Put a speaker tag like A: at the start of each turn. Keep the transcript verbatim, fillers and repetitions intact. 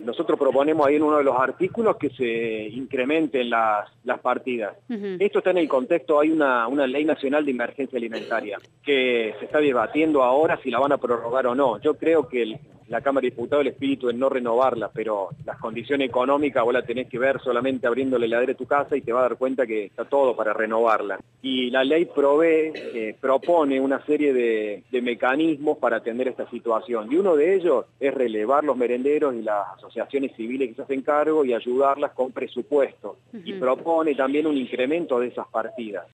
A: nosotros proponemos ahí en uno de los artículos que se incrementen las, las partidas. Uh-huh. Esto está en el contexto, hay una, una ley nacional de emergencia alimentaria que se está debatiendo ahora si la van a prorrogar o no. Yo creo que el, la Cámara de Diputados el espíritu es no renovarla, pero las condiciones económicas vos la tenés que ver solamente abriendo la heladera de tu casa y te vas a dar cuenta que está todo para renovarla. Y la ley provee, eh, propone una serie de, de mecanismos para atender esta situación. Y uno de ellos es relevar los merenderos y las asociaciones civiles que se hacen cargo y ayudarlas con presupuesto. Uh-huh. Y propone también un incremento de esas partidas.